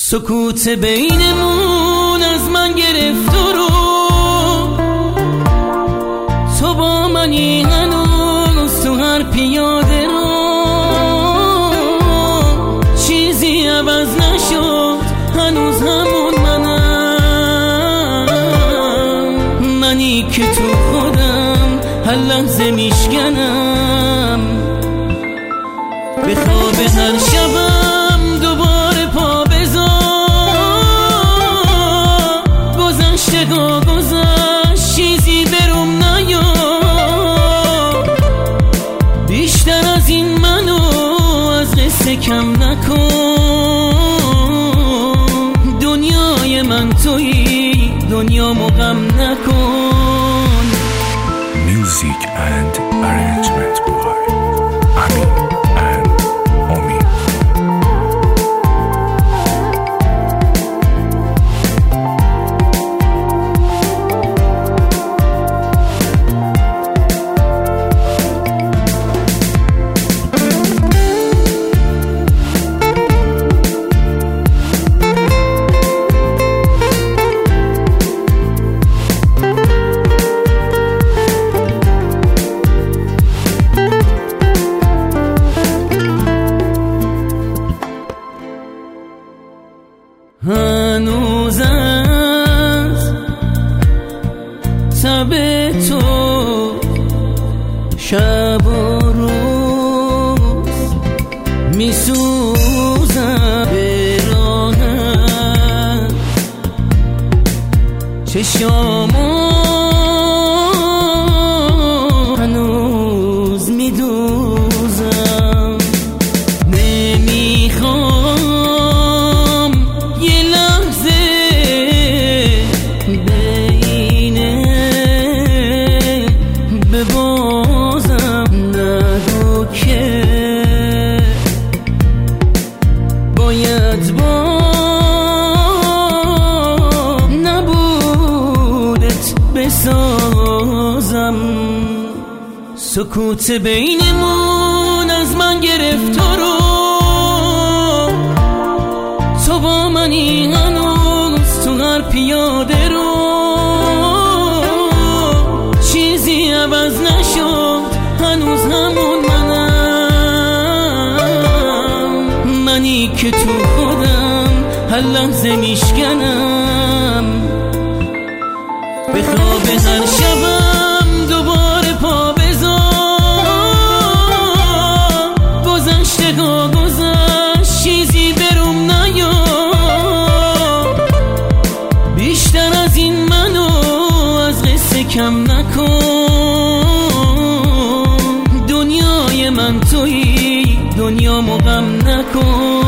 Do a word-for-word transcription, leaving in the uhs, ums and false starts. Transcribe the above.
سکوت بینمون از من گرفت رو تو با منی هنوز تو هر پیاده رو چیزی عوض نشد هنوز همون منم منی که تو خودم هر لحظه میشکنم به خواب هر شبم دوباره پا بذار گذشته گا گذشت چیزی برم نیار بیشتر از این منو از قصه کم نکن دنیای من تویی دنیامو غم نکن. Music and arrangement by Amin and Omi. هنوز از تب تو شب و روز میسوزم به راهت چشامو هنوز میدوزم نمیخوام یه لحظه بینه ببازم نگو که باید با نبودت بسازم سکوت بینمون از من گرفت رو تو با منی هنوز تو هر پیاده رو چیزی عوض نشد هنوز همون منم منی که تو خودم هر لحظه میشکنم به خواب هر شبم دوباره پا بذار گذشته گا گذشت چیزی برم نیار بیشتر از این منو از قصه کم نکن دنیای من تویی دنیامو غم نکن.